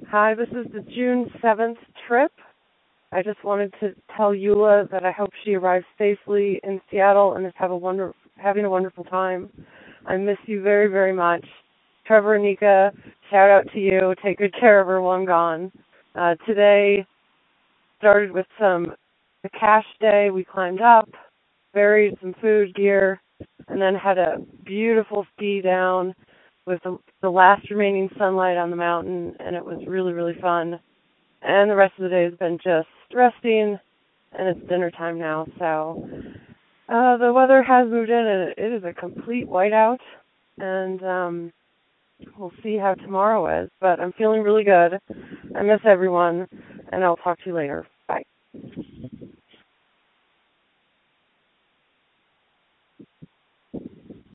Hi, this is the June 7th trip. I just wanted to tell Eula that I hope she arrives safely in Seattle and is having a wonderful time. I miss you very, very much. Trevor and Nika, shout out to you. Take good care of her while I'm gone. Today started with a cache day. We climbed up, buried some food gear, and then had a beautiful ski down with the last remaining sunlight on the mountain, and it was really, really fun. And the rest of the day has been just resting, and it's dinner time now, so the weather has moved in, and it is a complete whiteout, and we'll see how tomorrow is, but I'm feeling really good. I miss everyone, and I'll talk to you later.